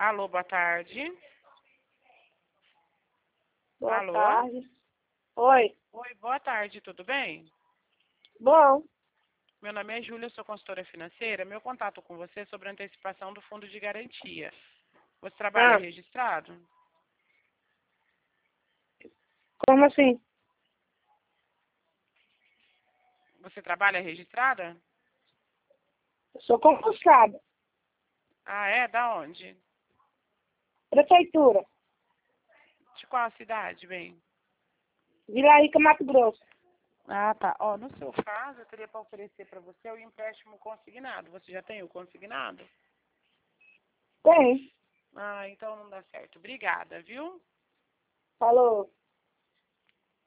Alô, boa tarde. Boa Alô? tarde. Oi. Oi, boa tarde, tudo bem? Bom, Meu nome é Júlia, sou consultora financeira. Meu contato com você é sobre a antecipação do fundo de garantia. Você trabalha ah, registrado? como assim? Você trabalha registrada? Eu sou concursada. Ah, é? Da onde? Prefeitura. De qual cidade, bem? Vila Rica, Mato Grosso. Ah, tá. Ó, no seu caso, eu teria para oferecer para você o empréstimo consignado. Você já tem o consignado? Tem. Ah, então não dá certo. Obrigada, viu? Falou.